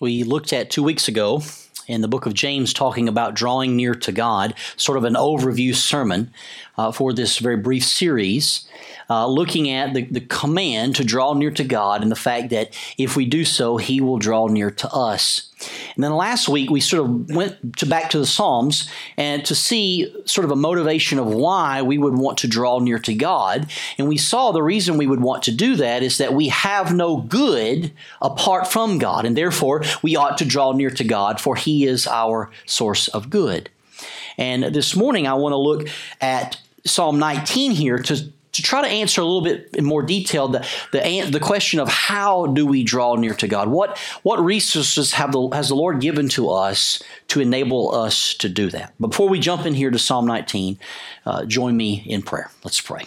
we looked at 2 weeks ago in the book of James, talking about drawing near to God, sort of an overview sermon for this very brief series, looking at the command to draw near to God and the fact that if we do so, He will draw near to us. And then last week, we sort of went back to the Psalms and to see sort of a motivation of why we would want to draw near to God. And we saw the reason we would want to do that is that we have no good apart from God, and therefore we ought to draw near to God, for He is our source of good. And this morning, I want to look at Psalm 19 here to try to answer a little bit in more detail the question of how do we draw near to God? What resources has the Lord given to us to enable us to do that? Before we jump in here to Psalm 19, join me in prayer. Let's pray.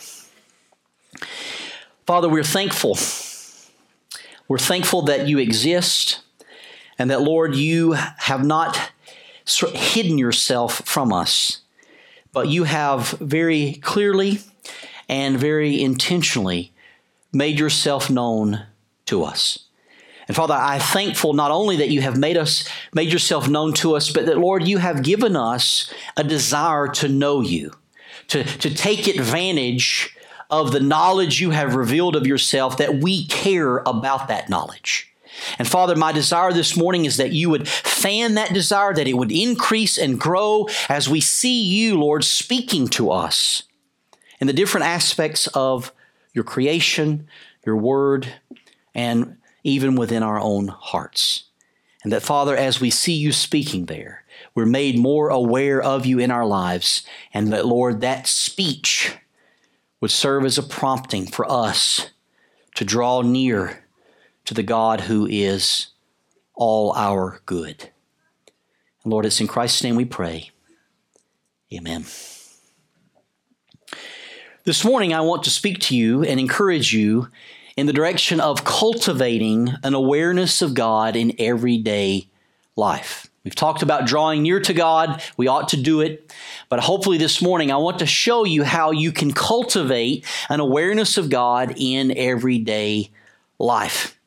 Father, we're thankful. We're thankful that You exist and that, Lord, You have not hidden Yourself from us, but You have very clearly and very intentionally made Yourself known to us. And Father, I'm thankful not only that You have made Yourself known to us, but that, Lord, You have given us a desire to know You, to take advantage of the knowledge You have revealed of Yourself, that we care about that knowledge. And Father, my desire this morning is that You would fan that desire, that it would increase and grow as we see You, Lord, speaking to us in the different aspects of Your creation, Your word, and even within our own hearts. And that, Father, as we see You speaking there, we're made more aware of You in our lives, and that, Lord, that speech would serve as a prompting for us to draw near to the God who is all our good. And Lord, it's in Christ's name we pray. Amen. This morning, I want to speak to you and encourage you in the direction of cultivating an awareness of God in everyday life. We've talked about drawing near to God. We ought to do it. But hopefully this morning, I want to show you how you can cultivate an awareness of God in everyday life.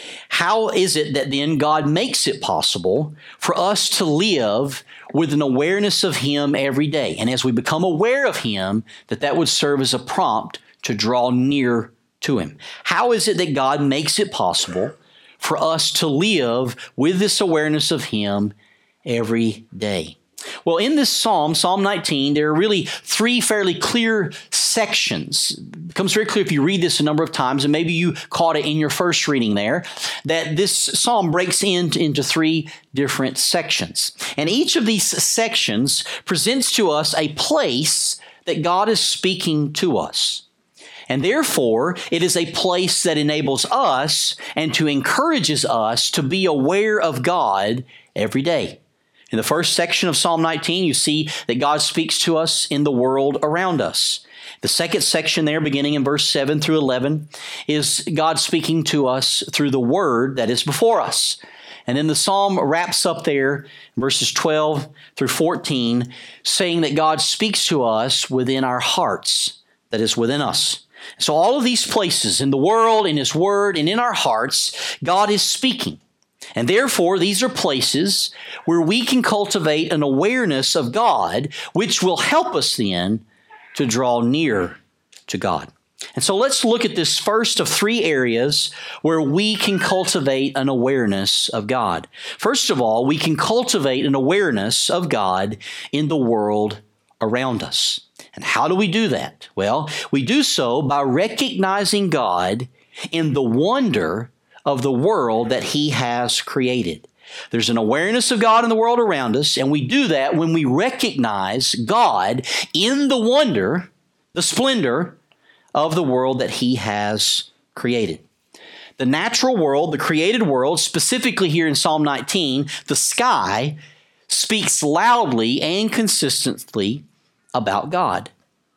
How is it that then God makes it possible for us to live with an awareness of Him every day? And as we become aware of Him, that would serve as a prompt to draw near to Him. How is it that God makes it possible for us to live with this awareness of Him every day? Well, in this Psalm 19, there are really three fairly clear sections. It becomes very clear if you read this a number of times, and maybe you caught it in your first reading there, that this Psalm breaks into three different sections. And each of these sections presents to us a place that God is speaking to us. And therefore, it is a place that enables us and to encourages us to be aware of God every day. In the first section of Psalm 19, you see that God speaks to us in the world around us. The second section there, beginning in verse 7 through 11, is God speaking to us through the word that is before us. And then the psalm wraps up there, verses 12 through 14, saying that God speaks to us within our hearts, that is within us. So all of these places, in the world, in His word, and in our hearts, God is speaking. And therefore, these are places where we can cultivate an awareness of God, which will help us then to draw near to God. And so let's look at this first of three areas where we can cultivate an awareness of God. First of all, we can cultivate an awareness of God in the world around us. And how do we do that? Well, we do so by recognizing God in the wonder of the world that He has created. There's an awareness of God in the world around us, and we do that when we recognize God in the wonder, the splendor of the world that He has created. The natural world, the created world, specifically here in Psalm 19, the sky, speaks loudly and consistently about God.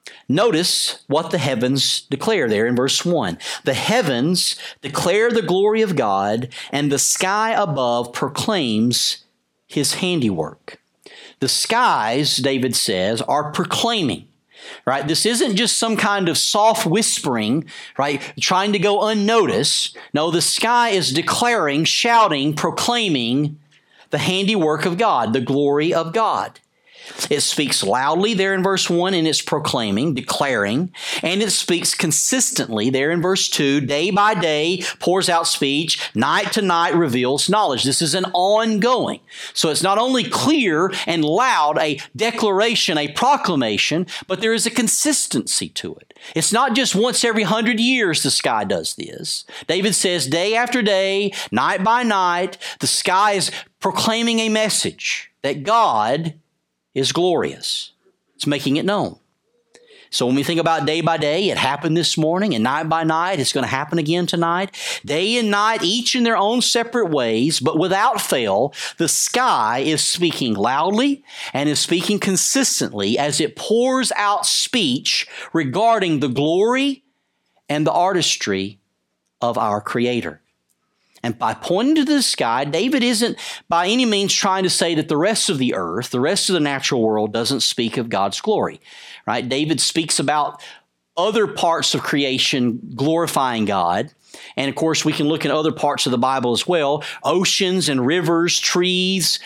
Notice what the heavens declare there in verse 1. The heavens declare the glory of God, and the sky above proclaims His handiwork. The skies, David says, are proclaiming. right? This isn't just some kind of soft whispering, right, trying to go unnoticed. No, the sky is declaring, shouting, proclaiming the handiwork of God, the glory of God. It speaks loudly there in verse 1, and it's proclaiming, declaring, and it speaks consistently there in verse 2, day by day pours out speech, night to night reveals knowledge. This is an ongoing. So it's not only clear and loud, a declaration, a proclamation, but there is a consistency to it. It's not just once every 100 years the sky does this. David says day after day, night by night, the sky is proclaiming a message that God is glorious. It's making it known. So when we think about day by day, it happened this morning, and night by night, it's going to happen again tonight. Day and night, each in their own separate ways, but without fail, the sky is speaking loudly and is speaking consistently as it pours out speech regarding the glory and the artistry of our Creator. And by pointing to the sky, David isn't by any means trying to say that the rest of the earth, the rest of the natural world doesn't speak of God's glory, right? David speaks about other parts of creation glorifying God. And of course, we can look at other parts of the Bible as well, oceans and rivers, trees,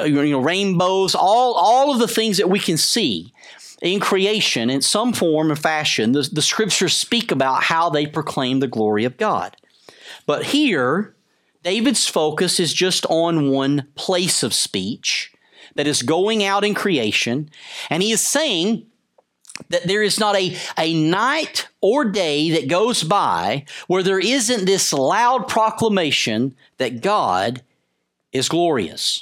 rainbows, all of the things that we can see in creation in some form or fashion. The scriptures speak about how they proclaim the glory of God. But here, David's focus is just on one place of speech that is going out in creation, and he is saying that there is not a night or day that goes by where there isn't this loud proclamation that God is glorious.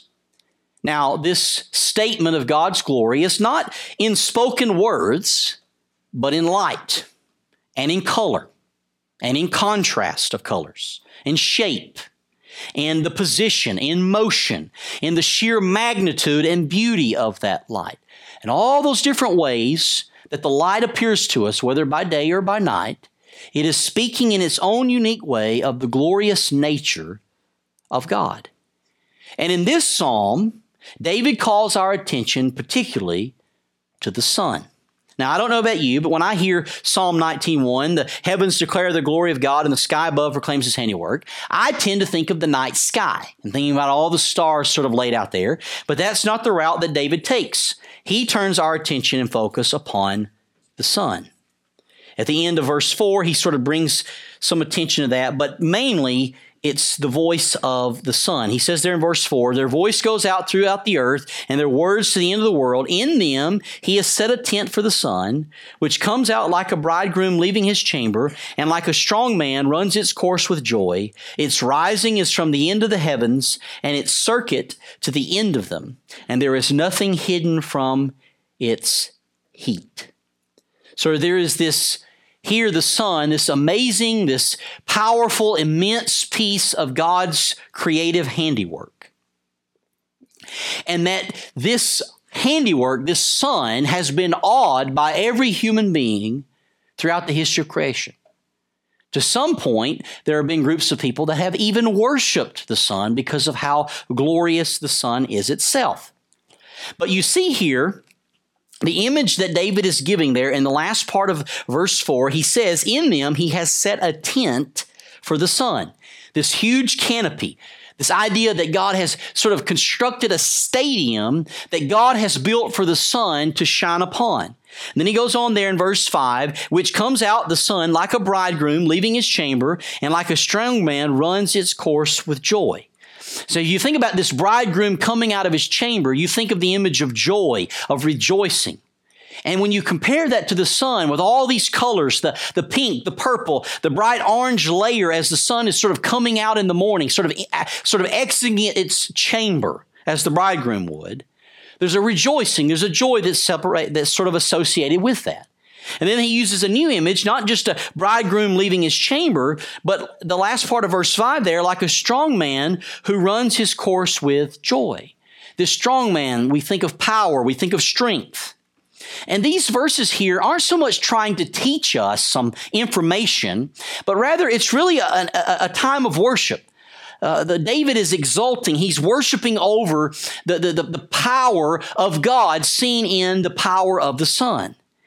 Now, this statement of God's glory is not in spoken words, but in light and in color and in contrast of colors, in shape, and the position, in motion, in the sheer magnitude and beauty of that light. And all those different ways that the light appears to us, whether by day or by night, it is speaking in its own unique way of the glorious nature of God. And in this psalm, David calls our attention particularly to the sun. Now, I don't know about you, but when I hear Psalm 19:1, the heavens declare the glory of God and the sky above proclaims his handiwork, I tend to think of the night sky and thinking about all the stars sort of laid out there. But that's not the route that David takes. He turns our attention and focus upon the sun. At the end of verse 4, he sort of brings some attention to that, but mainly it's the voice of the Son. He says there in verse 4, their voice goes out throughout the earth and their words to the end of the world. In them he has set a tent for the sun, which comes out like a bridegroom leaving his chamber, and like a strong man runs its course with joy. Its rising is from the end of the heavens, and its circuit to the end of them, and there is nothing hidden from its heat. So there is this here, the sun, this amazing, this powerful, immense piece of God's creative handiwork. And that this handiwork, this sun, has been awed by every human being throughout the history of creation. To some point, there have been groups of people that have even worshiped the sun because of how glorious the sun is itself. But you see here, the image that David is giving there in the last part of verse 4, he says, in them he has set a tent for the sun. This huge canopy, this idea that God has sort of constructed a stadium that God has built for the sun to shine upon. And then he goes on there in verse 5, which comes out the sun like a bridegroom leaving his chamber, and like a strong man runs its course with joy. So you think about this bridegroom coming out of his chamber, you think of the image of joy, of rejoicing. And when you compare that to the sun with all these colors, the pink, the purple, the bright orange layer as the sun is sort of coming out in the morning, sort of exiting its chamber as the bridegroom would, there's a rejoicing, there's a joy that's sort of associated with that. And then he uses a new image, not just a bridegroom leaving his chamber, but the last part of verse 5 there, like a strong man who runs his course with joy. This strong man, we think of power, we think of strength. And these verses here aren't so much trying to teach us some information, but rather it's really a time of worship. David is exulting. He's worshiping over the power of God seen in the power of the sun.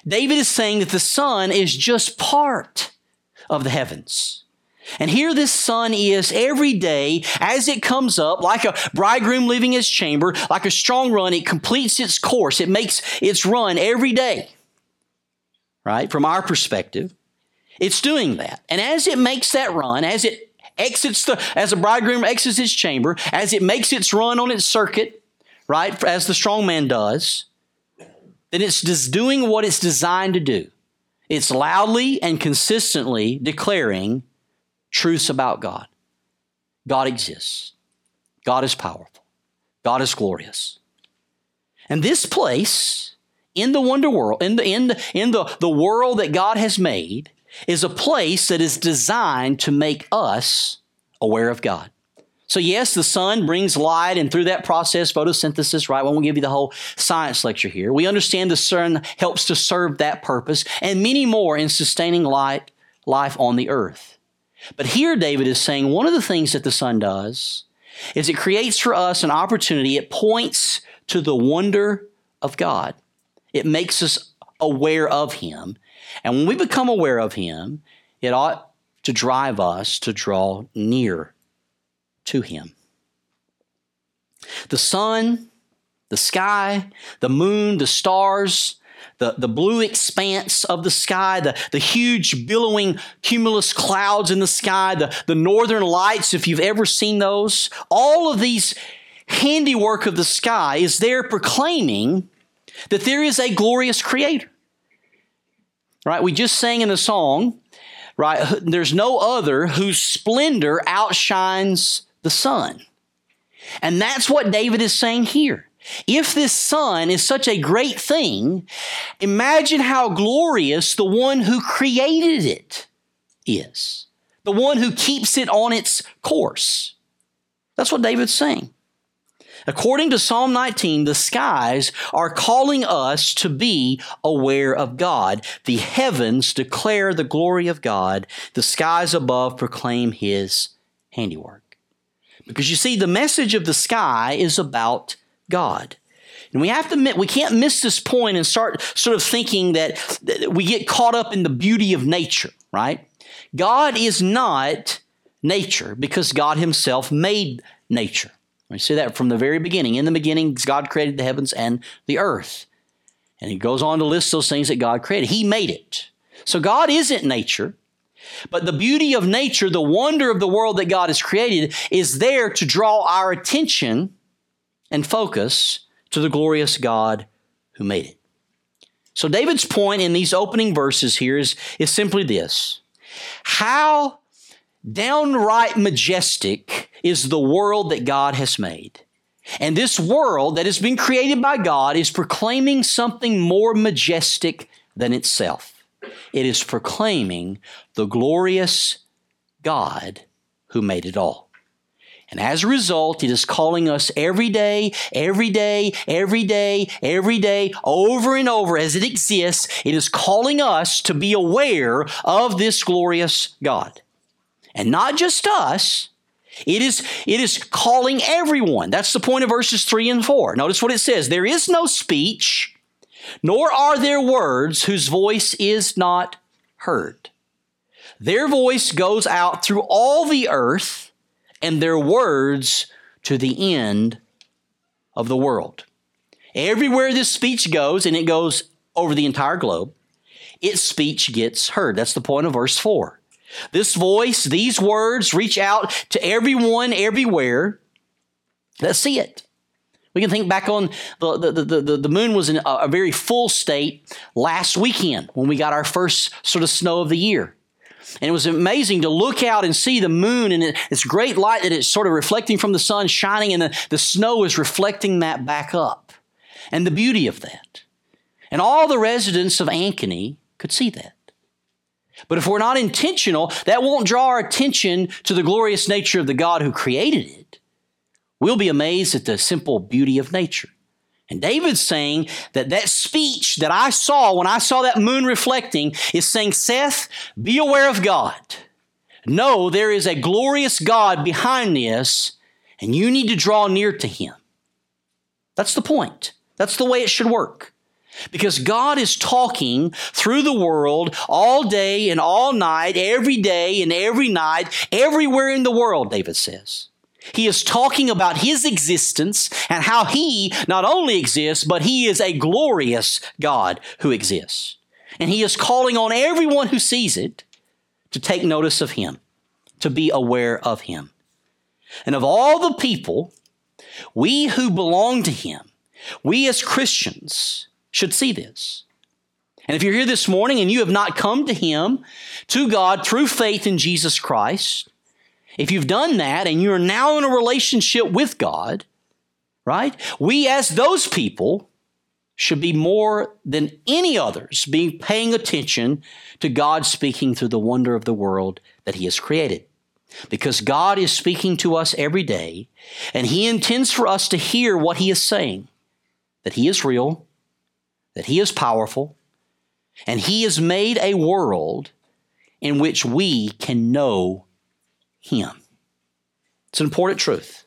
David is saying that the sun is just part of the heavens. And here this sun is every day as it comes up, like a bridegroom leaving his chamber, like a strong run, it completes its course. It makes its run every day, right? From our perspective, it's doing that. And as it makes that run, as it as a bridegroom exits his chamber, as it makes its run on its circuit, right, as the strong man does, then it's just doing what it's designed to do. It's loudly and consistently declaring truths about God. God exists. God is powerful. God is glorious. And this place in the wonder world, in the world that God has made, is a place that is designed to make us aware of God. So yes, the sun brings light, and through that process, photosynthesis, right? We won't give you the whole science lecture here. We understand the sun helps to serve that purpose and many more in sustaining life on the earth. But here David is saying one of the things that the sun does is it creates for us an opportunity. It points to the wonder of God. It makes us aware of Him. And when we become aware of Him, it ought to drive us to draw near to Him. The sun, the sky, the moon, the stars, the blue expanse of the sky, the huge billowing cumulus clouds in the sky, the northern lights, if you've ever seen those, all of these handiwork of the sky is there proclaiming that there is a glorious Creator. Right? We just sang in the song, right? There's no other whose splendor outshines the sun. And that's what David is saying here. If this sun is such a great thing, imagine how glorious the one who created it is. The one who keeps it on its course. That's what David's saying. According to Psalm 19, the skies are calling us to be aware of God. The heavens declare the glory of God. The skies above proclaim His handiwork. Because you see, the message of the sky is about God. And we have to admit, we can't miss this point and start sort of thinking that we get caught up in the beauty of nature, right? God is not nature because God Himself made nature. We see that from the very beginning. In the beginning, God created the heavens and the earth. And He goes on to list those things that God created. He made it. So God isn't nature. But the beauty of nature, the wonder of the world that God has created, is there to draw our attention and focus to the glorious God who made it. So David's point in these opening verses here is simply this. How downright majestic is the world that God has made. And this world that has been created by God is proclaiming something more majestic than itself. It is proclaiming the glorious God who made it all. And as a result, it is calling us every day, over and over as it exists. It is calling us to be aware of this glorious God. And not just us, it is calling everyone. That's the point of verses 3 and 4. Notice what it says. There is no speech, nor are there words whose voice is not heard. Their voice goes out through all the earth, and their words to the end of the world. Everywhere this speech goes, and it goes over the entire globe, its speech gets heard. That's the point of verse 4. This voice, these words reach out to everyone, everywhere that see it. We can think back on the moon was in a very full state last weekend when we got our first sort of snow of the year. And it was amazing to look out and see the moon and its great light that it's sort of reflecting from the sun, shining, and the snow is reflecting that back up. And the beauty of that. And all the residents of Ankeny could see that. But if we're not intentional, that won't draw our attention to the glorious nature of the God who created it. We'll be amazed at the simple beauty of nature. And David's saying that speech that I saw when I saw that moon reflecting is saying, Seth, be aware of God. Know there is a glorious God behind this, and you need to draw near to Him. That's the point. That's the way it should work. Because God is talking through the world all day and all night, every day and every night, everywhere in the world, David says. He is talking about His existence and how He not only exists, but He is a glorious God who exists. And He is calling on everyone who sees it to take notice of Him, to be aware of Him. And of all the people, we who belong to Him, we as Christians should see this. And if you're here this morning and you have not come to Him, to God through faith in Jesus Christ, if you've done that and you're now in a relationship with God, right? We as those people should be more than any others paying attention to God speaking through the wonder of the world that He has created. Because God is speaking to us every day, and He intends for us to hear what He is saying, that He is real, that He is powerful, and He has made a world in which we can know Him. It's an important truth.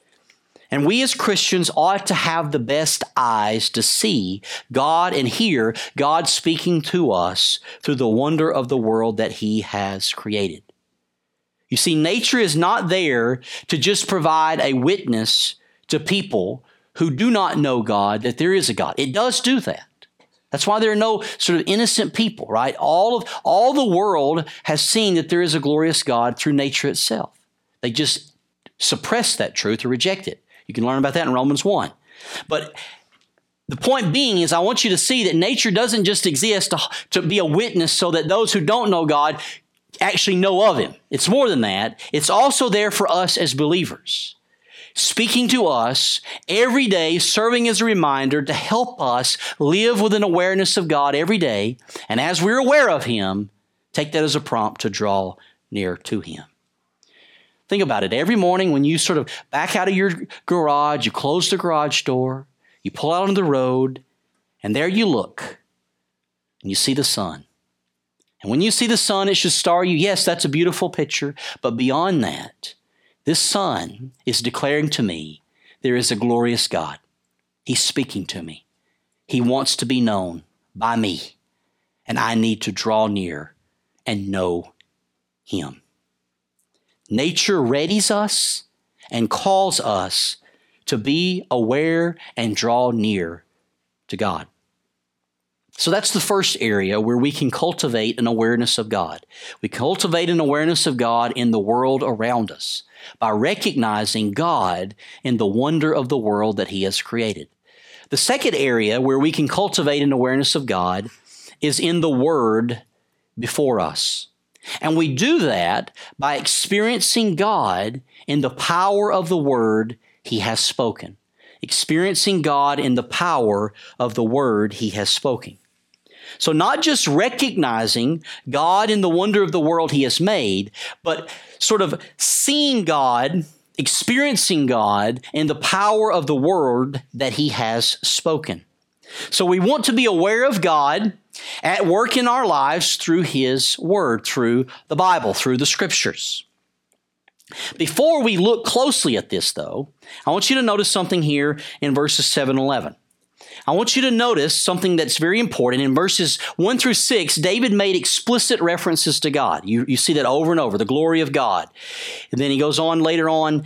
And we as Christians ought to have the best eyes to see God and hear God speaking to us through the wonder of the world that He has created. You see, nature is not there to just provide a witness to people who do not know God that there is a God. It does do that. That's why there are no sort of innocent people, right? All the world has seen that there is a glorious God through nature itself. They just suppress that truth or reject it. You can learn about that in Romans 1. But the point being is I want you to see that nature doesn't just exist to be a witness so that those who don't know God actually know of Him. It's more than that. It's also there for us as believers, speaking to us every day, serving as a reminder to help us live with an awareness of God every day. And as we're aware of Him, take that as a prompt to draw near to Him. Think about it. Every morning when you sort of back out of your garage, you close the garage door, you pull out on the road, and there you look, and you see the sun. And when you see the sun, it should star you. Yes, that's a beautiful picture. But beyond that, this sun is declaring to me there is a glorious God. He's speaking to me. He wants to be known by me. And I need to draw near and know Him. Nature readies us and calls us to be aware and draw near to God. So that's the first area where we can cultivate an awareness of God. We cultivate an awareness of God in the world around us by recognizing God in the wonder of the world that He has created. The second area where we can cultivate an awareness of God is in the Word before us. And we do that by experiencing God in the power of the Word He has spoken. Experiencing God in the power of the Word He has spoken. So not just recognizing God in the wonder of the world He has made, but sort of seeing God, experiencing God in the power of the word that He has spoken. So we want to be aware of God at work in our lives through His Word, through the Bible, through the Scriptures. Before we look closely at this, though, I want you to notice something here in verses 7 and 11. I want you to notice something that's very important. In verses 1 through 6, David made explicit references to God. You see that over and over, the glory of God. And then he goes on later on,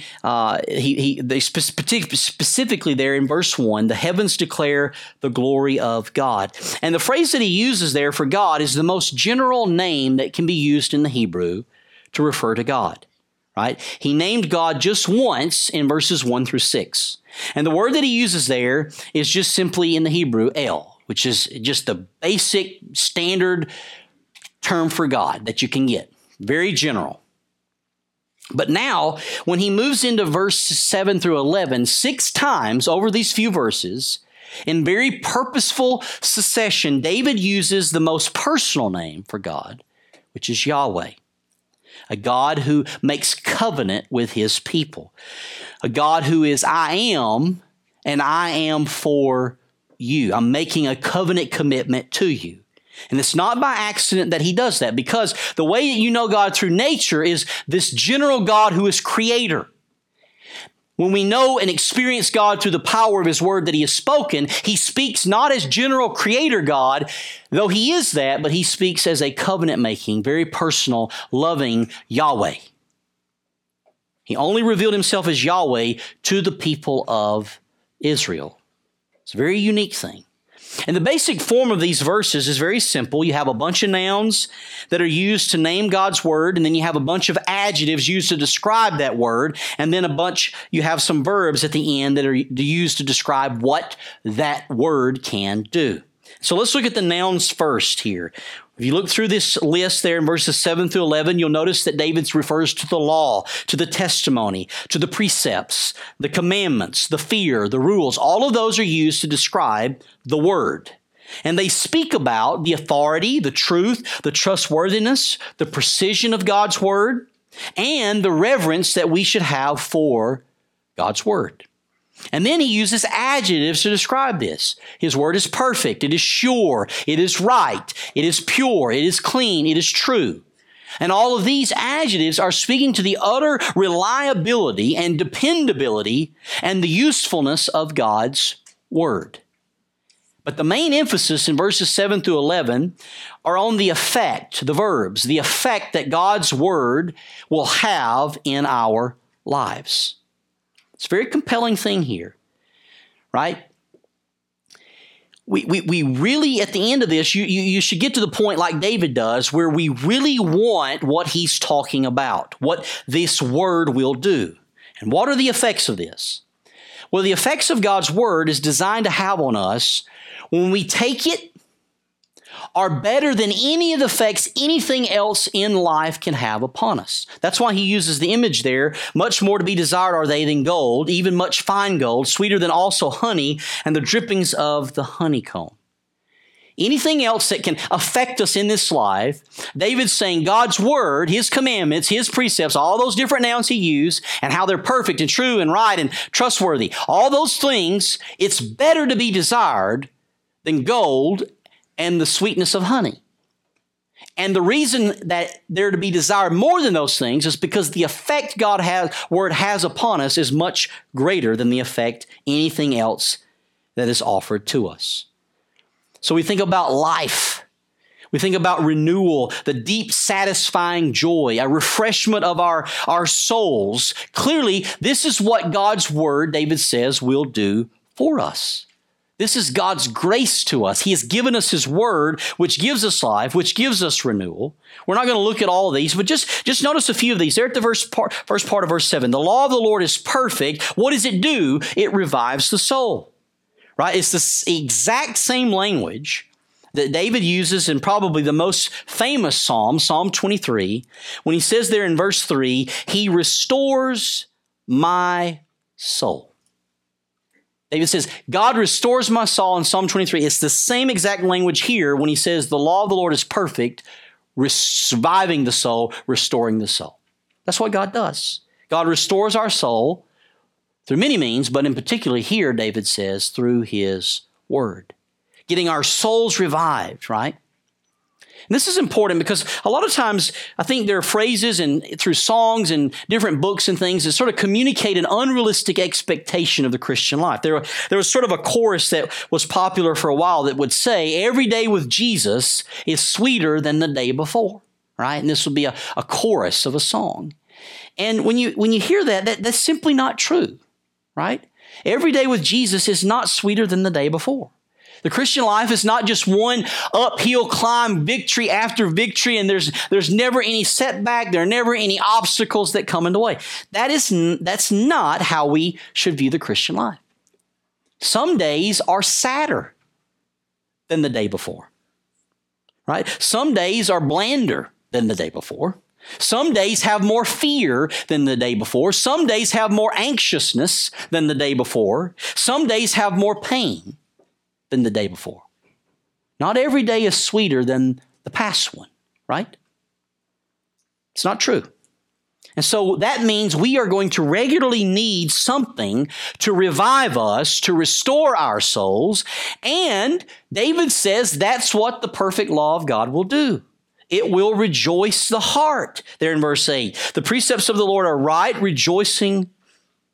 specifically there in verse 1, the heavens declare the glory of God. And the phrase that he uses there for God is the most general name that can be used in the Hebrew to refer to God. Right? He named God just once in verses 1 through 6. And the word that he uses there is just simply in the Hebrew, El, which is just the basic standard term for God that you can get. Very general. But now, when he moves into verses 7 through 11, 6 times over these few verses, in very purposeful succession, David uses the most personal name for God, which is Yahweh. A God who makes covenant with His people. A God who is I am, and I am for you. I'm making a covenant commitment to you. And it's not by accident that He does that, because the way that you know God through nature is this general God who is creator. When we know and experience God through the power of His Word that He has spoken, He speaks not as general creator God, though He is that, but He speaks as a covenant-making, very personal, loving Yahweh. He only revealed Himself as Yahweh to the people of Israel. It's a very unique thing. And the basic form of these verses is very simple. You have a bunch of nouns that are used to name God's Word, and then you have a bunch of adjectives used to describe that word, and then you have some verbs at the end that are used to describe what that word can do. So let's look at the nouns first here. If you look through this list there in verses 7 through 11, you'll notice that David refers to the law, to the testimony, to the precepts, the commandments, the fear, the rules. All of those are used to describe the Word. And they speak about the authority, the truth, the trustworthiness, the precision of God's Word, and the reverence that we should have for God's Word. And then he uses adjectives to describe this. His word is perfect. It is sure. It is right. It is pure. It is clean. It is true. And all of these adjectives are speaking to the utter reliability and dependability and the usefulness of God's word. But the main emphasis in verses 7 through 11 are on the effect, the verbs, the effect that God's word will have in our lives. It's a very compelling thing here, right? We really, at the end of this, you should get to the point like David does, where we really want what he's talking about, what this word will do. And what are the effects of this? Well, the effects of God's word is designed to have on us, when we take it, are better than any of the effects anything else in life can have upon us. That's why he uses the image there. Much more to be desired are they than gold, even much fine gold, sweeter than also honey and the drippings of the honeycomb. Anything else that can affect us in this life, David's saying God's word, his commandments, his precepts, all those different nouns he used, and how they're perfect and true and right and trustworthy, all those things, it's better to be desired than gold and the sweetness of honey. And the reason that they're to be desired more than those things is because the effect God's word has upon us is much greater than the effect anything else that is offered to us. So we think about life. We think about renewal, the deep satisfying joy, a refreshment of our souls. Clearly, this is what God's word, David says, will do for us. This is God's grace to us. He has given us His word, which gives us life, which gives us renewal. We're not going to look at all of these, but just notice a few of these. There at the first part of verse 7. The law of the Lord is perfect. What does it do? It revives the soul. Right? It's the exact same language that David uses in probably the most famous psalm, Psalm 23, when he says there in verse 3, He restores my soul. David says, God restores my soul in Psalm 23. It's the same exact language here when he says the law of the Lord is perfect, reviving the soul, restoring the soul. That's what God does. God restores our soul through many means, but in particular here, David says, through His word. Getting our souls revived, right? And this is important because a lot of times I think there are phrases and through songs and different books and things that sort of communicate an unrealistic expectation of the Christian life. There was sort of a chorus that was popular for a while that would say, every day with Jesus is sweeter than the day before, right? And this would be a chorus of a song. And when you hear that's simply not true, right? Every day with Jesus is not sweeter than the day before. The Christian life is not just one uphill climb, victory after victory, and there's never any setback, there are never any obstacles that come in the way. That's not how we should view the Christian life. Some days are sadder than the day before, right? Some days are blander than the day before. Some days have more fear than the day before. Some days have more anxiousness than the day before. Some days have more pain than the day before. Not every day is sweeter than the past one, right? It's not true. And so that means we are going to regularly need something to revive us, to restore our souls. And David says that's what the perfect law of God will do. It will rejoice the heart. There in verse 8. The precepts of the Lord are right, rejoicing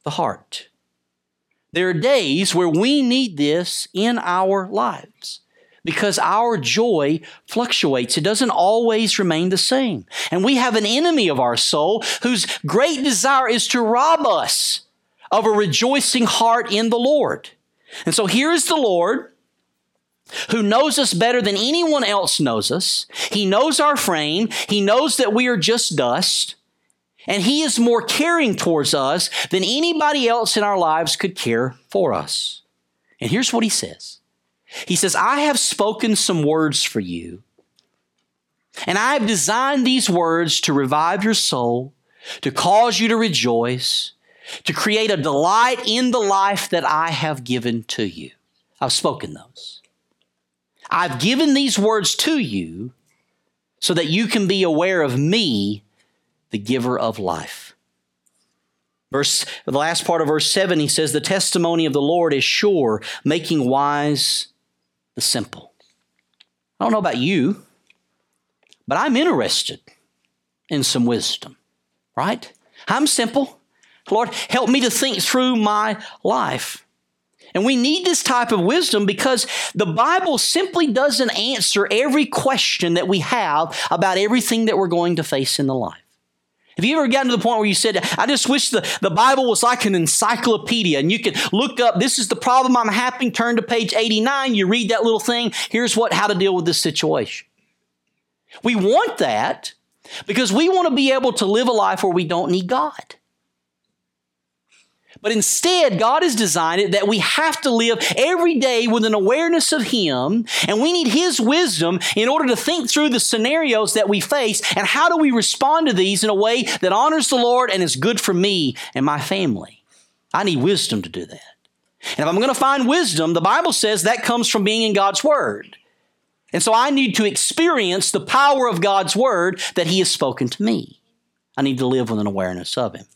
the heart. There are days where we need this in our lives because our joy fluctuates. It doesn't always remain the same. And we have an enemy of our soul whose great desire is to rob us of a rejoicing heart in the Lord. And so here is the Lord who knows us better than anyone else knows us. He knows our frame. He knows that we are just dust. And He is more caring towards us than anybody else in our lives could care for us. And here's what He says. He says, I have spoken some words for you, and I have designed these words to revive your soul, to cause you to rejoice, to create a delight in the life that I have given to you. I've spoken those. I've given these words to you so that you can be aware of me, the giver of life. The last part of verse 7, he says, the testimony of the Lord is sure, making wise the simple. I don't know about you, but I'm interested in some wisdom, right? I'm simple. Lord, help me to think through my life. And we need this type of wisdom because the Bible simply doesn't answer every question that we have about everything that we're going to face in the life. Have you ever gotten to the point where you said, I just wish the Bible was like an encyclopedia and you could look up, this is the problem I'm having, turn to page 89, you read that little thing, here's how to deal with this situation. We want that because we want to be able to live a life where we don't need God. But instead, God has designed it that we have to live every day with an awareness of Him, and we need His wisdom in order to think through the scenarios that we face and how do we respond to these in a way that honors the Lord and is good for me and my family. I need wisdom to do that. And if I'm going to find wisdom, the Bible says that comes from being in God's Word. And so I need to experience the power of God's Word that He has spoken to me. I need to live with an awareness of Him.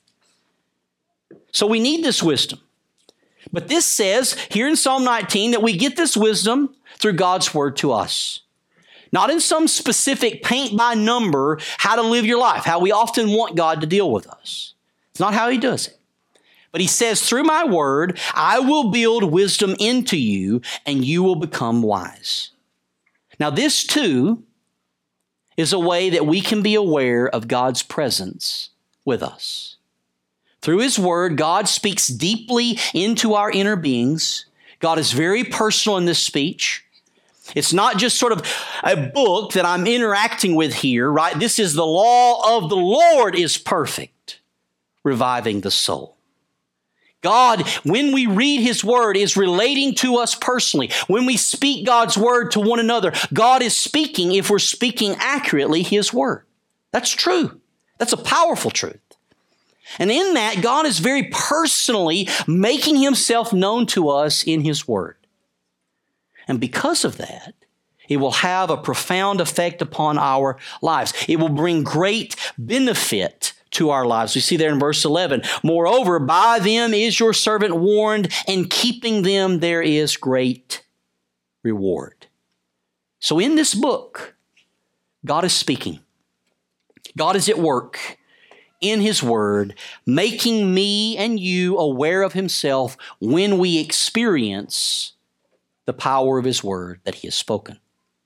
So we need this wisdom. But this says here in Psalm 19 that we get this wisdom through God's Word to us. Not in some specific paint by number how to live your life, how we often want God to deal with us. It's not how He does it. But He says, through my Word, I will build wisdom into you and you will become wise. Now this too is a way that we can be aware of God's presence with us. Through His Word, God speaks deeply into our inner beings. God is very personal in this speech. It's not just sort of a book that I'm interacting with here, right? This is the law of the Lord is perfect, reviving the soul. God, when we read His Word, is relating to us personally. When we speak God's Word to one another, God is speaking, if we're speaking accurately, His Word. That's true. That's a powerful truth. And in that, God is very personally making Himself known to us in His Word. And because of that, it will have a profound effect upon our lives. It will bring great benefit to our lives. We see there in verse 11, moreover, by them is your servant warned, and keeping them there is great reward. So in this book, God is speaking. God is at work in His Word, making me and you aware of Himself when we experience the power of His Word that He has spoken.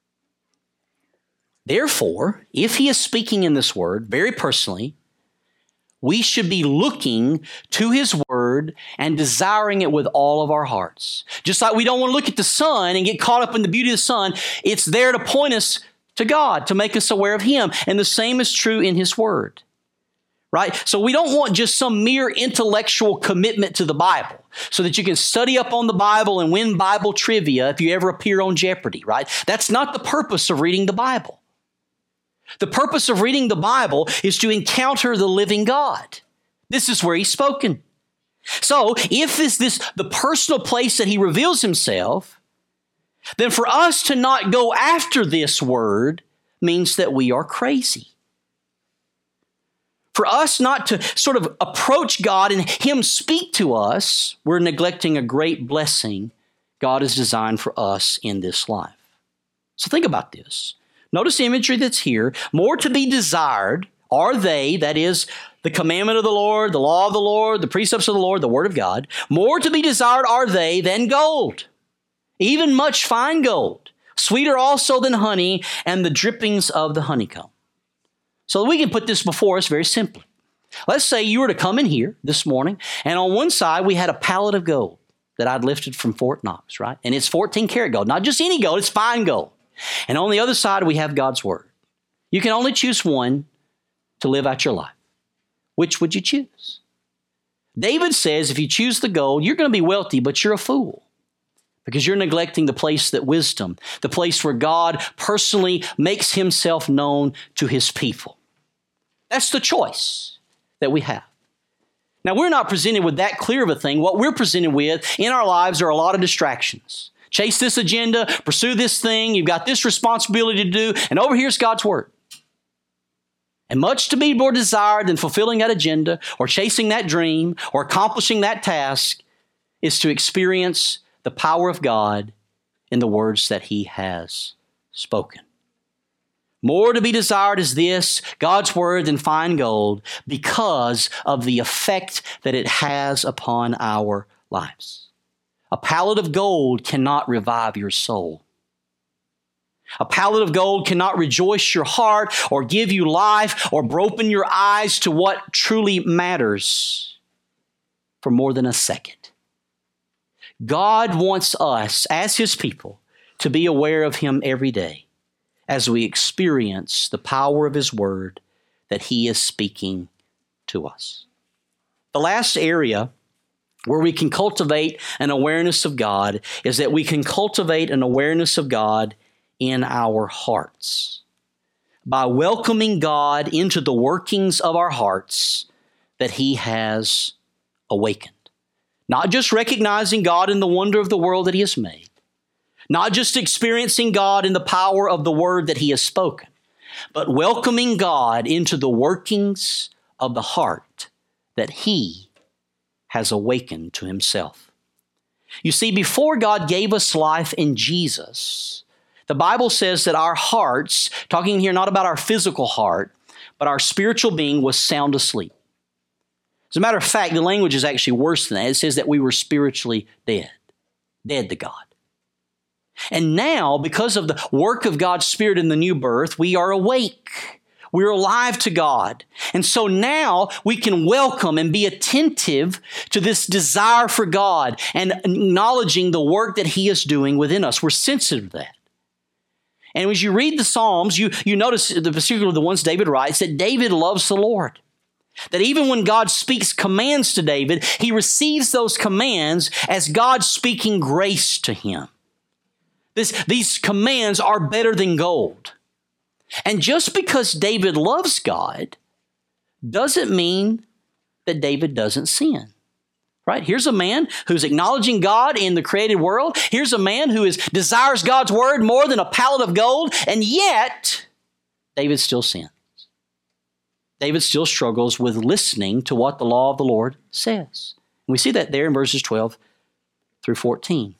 Therefore, if He is speaking in this Word very personally, we should be looking to His Word and desiring it with all of our hearts. Just like we don't want to look at the sun and get caught up in the beauty of the sun, it's there to point us to God, to make us aware of Him. And the same is true in His Word. Right? So we don't want just some mere intellectual commitment to the Bible so that you can study up on the Bible and win Bible trivia if you ever appear on Jeopardy, right? That's not the purpose of reading the Bible. The purpose of reading the Bible is to encounter the living God. This is where He's spoken. So if this the personal place that He reveals Himself, then for us to not go after this Word means that we are crazy. For us not to sort of approach God and Him speak to us, we're neglecting a great blessing God has designed for us in this life. So think about this. Notice the imagery that's here. More to be desired are they, that is, the commandment of the Lord, the law of the Lord, the precepts of the Lord, the word of God. More to be desired are they than gold, even much fine gold, sweeter also than honey and the drippings of the honeycomb. So we can put this before us very simply. Let's say you were to come in here this morning, and on one side we had a pallet of gold that I'd lifted from Fort Knox, right? And it's 14 karat gold, not just any gold, it's fine gold. And on the other side we have God's word. You can only choose one to live out your life. Which would you choose? David says if you choose the gold, you're going to be wealthy, but you're a fool because you're neglecting the place that wisdom, the place where God personally makes himself known to his people. That's the choice that we have. Now, we're not presented with that clear of a thing. What we're presented with in our lives are a lot of distractions. Chase this agenda, pursue this thing, you've got this responsibility to do, and over here's God's word. And much to be more desired than fulfilling that agenda or chasing that dream or accomplishing that task is to experience the power of God in the words that he has spoken. More to be desired is this, God's word, than fine gold, because of the effect that it has upon our lives. A pallet of gold cannot revive your soul. A pallet of gold cannot rejoice your heart or give you life or open your eyes to what truly matters for more than a second. God wants us, as his people, to be aware of him every day as we experience the power of his word that he is speaking to us. The last area where we can cultivate an awareness of God is that we can cultivate an awareness of God in our hearts by welcoming God into the workings of our hearts that he has awakened. Not just recognizing God in the wonder of the world that he has made, not just experiencing God in the power of the word that he has spoken, but welcoming God into the workings of the heart that he has awakened to himself. You see, before God gave us life in Jesus, the Bible says that our hearts, talking here not about our physical heart, but our spiritual being was sound asleep. As a matter of fact, the language is actually worse than that. It says that we were spiritually dead to God. And now, because of the work of God's Spirit in the new birth, we are awake. We're alive to God. And so now we can welcome and be attentive to this desire for God and acknowledging the work that he is doing within us. We're sensitive to that. And as you read the Psalms, you notice, particularly the ones David writes, that David loves the Lord. That even when God speaks commands to David, he receives those commands as God speaking grace to him. These commands are better than gold. And just because David loves God doesn't mean that David doesn't sin. Right? Here's a man who's acknowledging God in the created world. Here's a man who desires God's word more than a pallet of gold, and yet David still sins. David still struggles with listening to what the law of the Lord says. And we see that there in verses 12 through 14.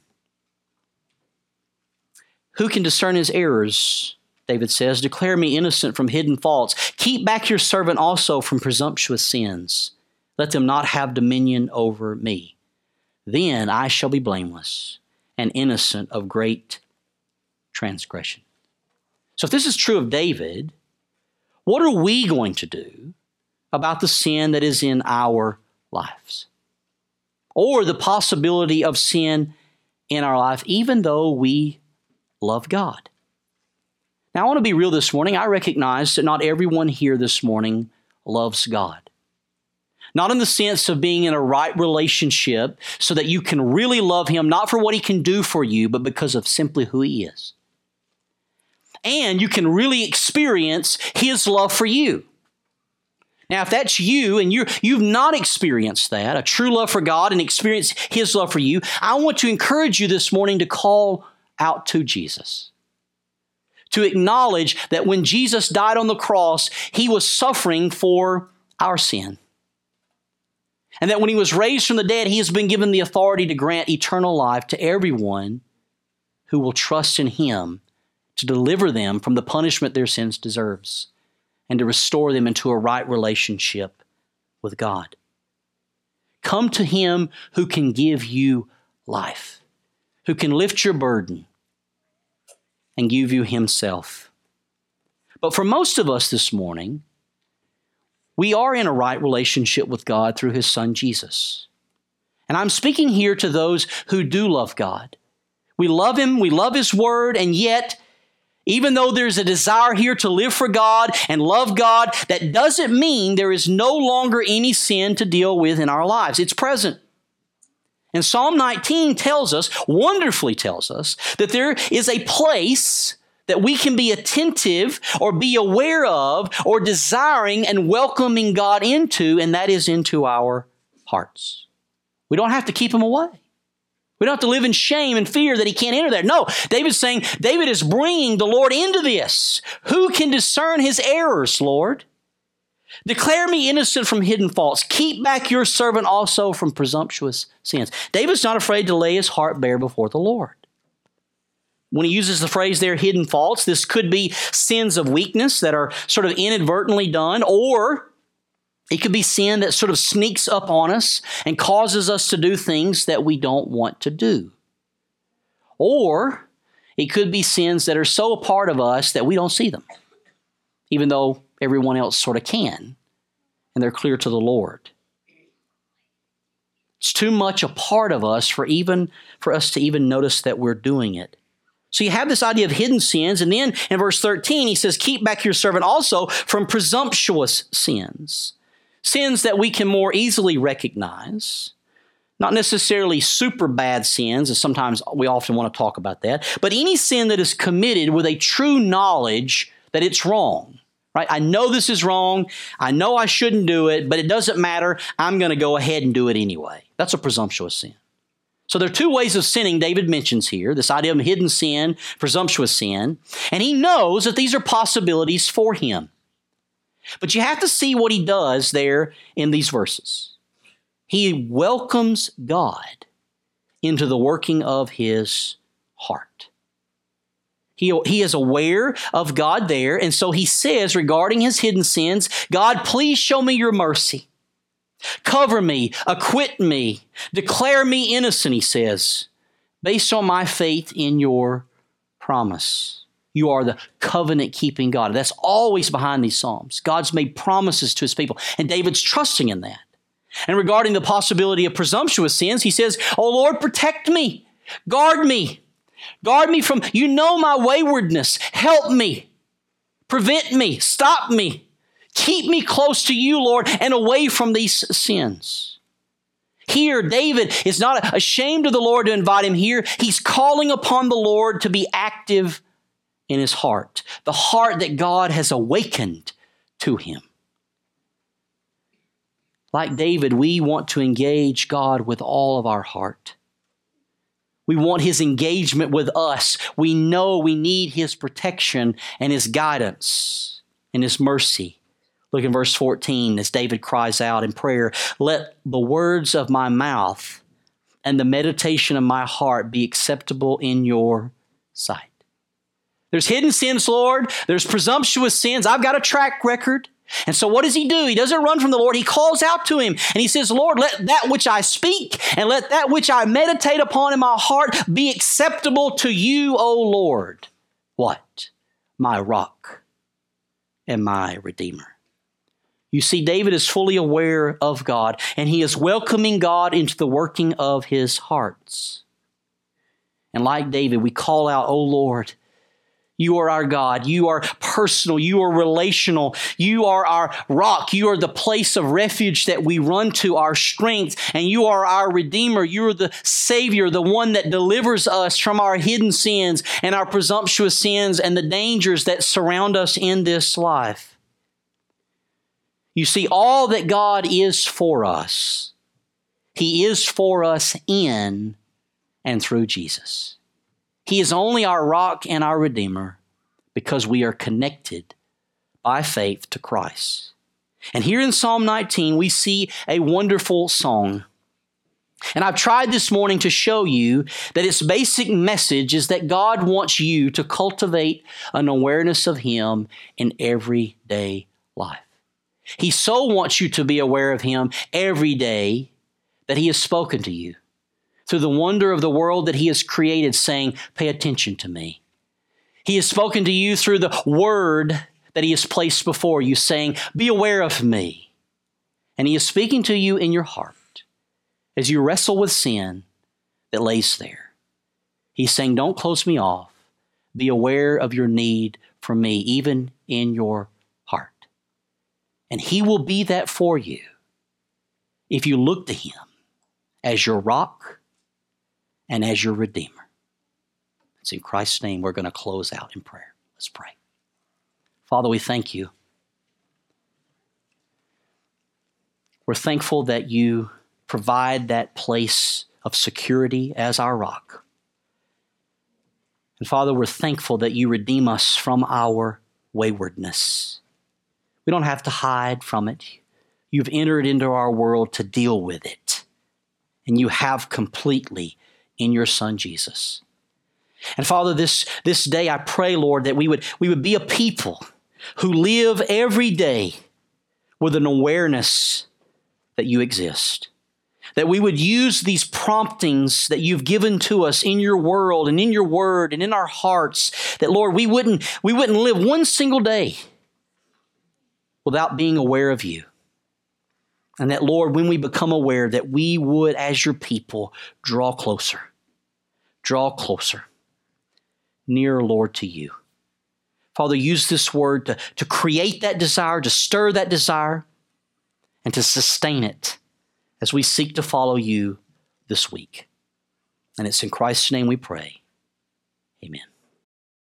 Who can discern his errors? David says, declare me innocent from hidden faults. Keep back your servant also from presumptuous sins. Let them not have dominion over me. Then I shall be blameless and innocent of great transgression. So if this is true of David, what are we going to do about the sin that is in our lives? Or the possibility of sin in our life, even though we love God? Now, I want to be real this morning. I recognize that not everyone here this morning loves God. Not in the sense of being in a right relationship so that you can really love him, not for what he can do for you, but because of simply who he is. And you can really experience his love for you. Now, if that's you and you've not experienced that, a true love for God and experience his love for you, I want to encourage you this morning to call out to Jesus. To acknowledge that when Jesus died on the cross, he was suffering for our sin. And that when he was raised from the dead, he has been given the authority to grant eternal life to everyone who will trust in him to deliver them from the punishment their sins deserves and to restore them into a right relationship with God. Come to Him who can give you life, who can lift your burden and give you Himself. But for most of us this morning, we are in a right relationship with God through His Son Jesus. And I'm speaking here to those who do love God. We love Him, we love His Word, and yet, even though there's a desire here to live for God and love God, that doesn't mean there is no longer any sin to deal with in our lives. It's present. And Psalm 19 tells us, wonderfully tells us, that there is a place that we can be attentive or be aware of or desiring and welcoming God into, and that is into our hearts. We don't have to keep Him away. We don't have to live in shame and fear that He can't enter there. No, David's saying, David is bringing the Lord into this. Who can discern His errors, Lord? Declare me innocent from hidden faults. Keep back your servant also from presumptuous sins. David's not afraid to lay his heart bare before the Lord. When he uses the phrase there, hidden faults, this could be sins of weakness that are sort of inadvertently done, or it could be sin that sort of sneaks up on us and causes us to do things that we don't want to do. Or it could be sins that are so a part of us that we don't see them, even though everyone else sort of can, and they're clear to the Lord. It's too much a part of us for us to even notice that we're doing it. So you have this idea of hidden sins, and then in verse 13 he says, keep back your servant also from presumptuous sins. Sins that we can more easily recognize. Not necessarily super bad sins, and sometimes we often want to talk about that, but any sin that is committed with a true knowledge that it's wrong. Right? I know this is wrong. I know I shouldn't do it, but it doesn't matter. I'm going to go ahead and do it anyway. That's a presumptuous sin. So there are two ways of sinning David mentions here, this idea of hidden sin, presumptuous sin, and he knows that these are possibilities for him. But you have to see what he does there in these verses. He welcomes God into the working of his heart. He is aware of God there, and so he says regarding his hidden sins, God, please show me your mercy. Cover me, acquit me, declare me innocent, he says, based on my faith in your promise. You are the covenant-keeping God. That's always behind these Psalms. God's made promises to his people, and David's trusting in that. And regarding the possibility of presumptuous sins, he says, oh Lord, protect me, guard me. Guard me from, you know my waywardness. Help me. Prevent me. Stop me. Keep me close to you, Lord, and away from these sins. Here, David is not ashamed of the Lord to invite him here. He's calling upon the Lord to be active in his heart, the heart that God has awakened to him. Like David, we want to engage God with all of our heart. We want his engagement with us. We know we need his protection and his guidance and his mercy. Look in verse 14 as David cries out in prayer, let the words of my mouth and the meditation of my heart be acceptable in your sight. There's hidden sins, Lord. There's presumptuous sins. I've got a track record. And so what does he do? He doesn't run from the Lord. He calls out to him and he says, Lord, let that which I speak and let that which I meditate upon in my heart be acceptable to you, O Lord. What? My rock and my redeemer. You see, David is fully aware of God and he is welcoming God into the working of his hearts. And like David, we call out, O Lord, you are our God. You are personal. You are relational. You are our rock. You are the place of refuge that we run to, our strength. And you are our Redeemer. You are the Savior, the one that delivers us from our hidden sins and our presumptuous sins and the dangers that surround us in this life. You see, all that God is for us, He is for us in and through Jesus. He is only our rock and our Redeemer because we are connected by faith to Christ. And here in Psalm 19, we see a wonderful song. And I've tried this morning to show you that its basic message is that God wants you to cultivate an awareness of Him in everyday life. He so wants you to be aware of Him every day that He has spoken to you through the wonder of the world that He has created, saying, pay attention to me. He has spoken to you through the Word that He has placed before you, saying, be aware of me. And He is speaking to you in your heart as you wrestle with sin that lays there. He's saying, don't close me off. Be aware of your need for me, even in your heart. And He will be that for you if you look to Him as your rock and as your Redeemer. It's in Christ's name we're going to close out in prayer. Let's pray. Father, we thank you. We're thankful that you provide that place of security as our rock. And Father, we're thankful that you redeem us from our waywardness. We don't have to hide from it. You've entered into our world to deal with it. And you have completely in your Son, Jesus. And Father, this day I pray, Lord, that we would be a people who live every day with an awareness that you exist. That we would use these promptings that you've given to us in your world and in your word and in our hearts. That, Lord, we wouldn't live one single day without being aware of you. And that, Lord, when we become aware, that we would, as your people, draw closer, nearer, Lord, to you. Father, use this word to create that desire, to stir that desire, and to sustain it as we seek to follow you this week. And it's in Christ's name we pray. Amen.